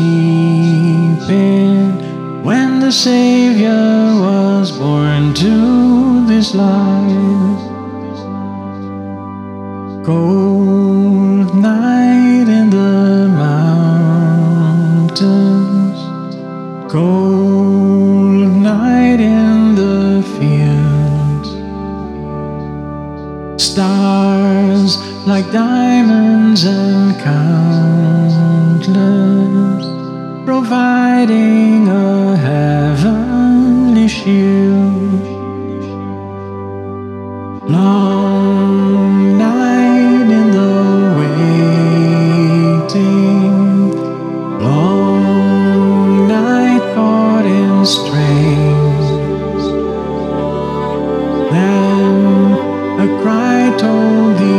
sleeping when the Savior was born to this life. Cold night in the mountains, cold night in the fields. Stars like diamonds and countless, providing a heavenly shield. Long night in the waiting, long night caught in strains. Then a cry told the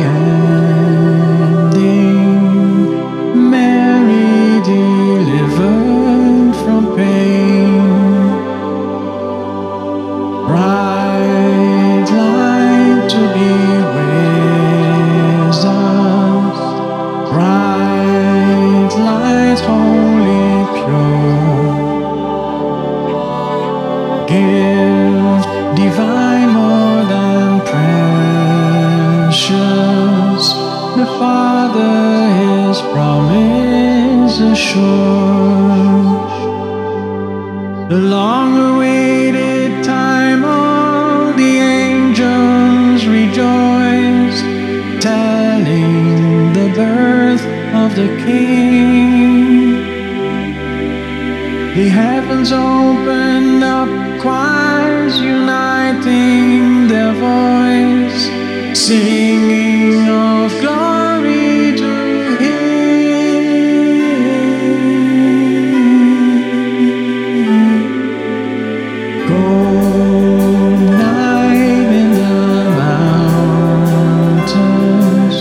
ending, Mary delivered from pain. Bright light to be with us, bright light holy pure, gift divine more than precious, the Father His promise assured. The long-awaited time, all the angels rejoice, telling the birth of the King. The heavens open up, choirs uniting their voice, singing of glory to Him. Cold night in the mountains,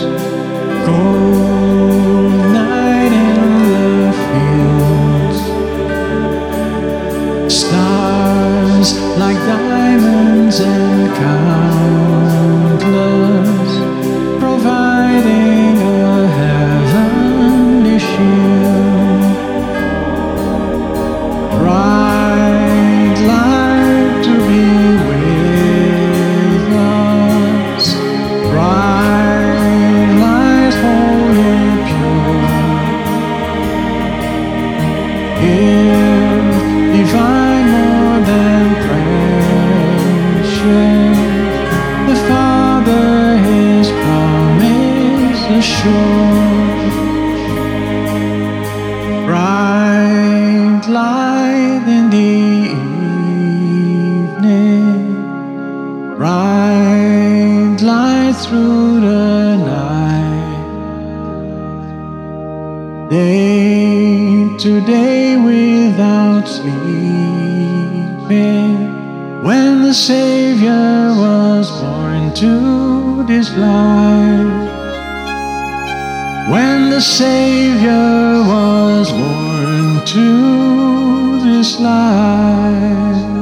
cold night in the fields. Stars like diamonds and countless, providing a heavenly shield. Bright light to be with us, bright light holy pure, gift divine more than precious, the Father His promise assured. Bright light in the evening, bright light through the night. Day to day without sleeping, when the Savior was born to this life. When the Savior was born to this life.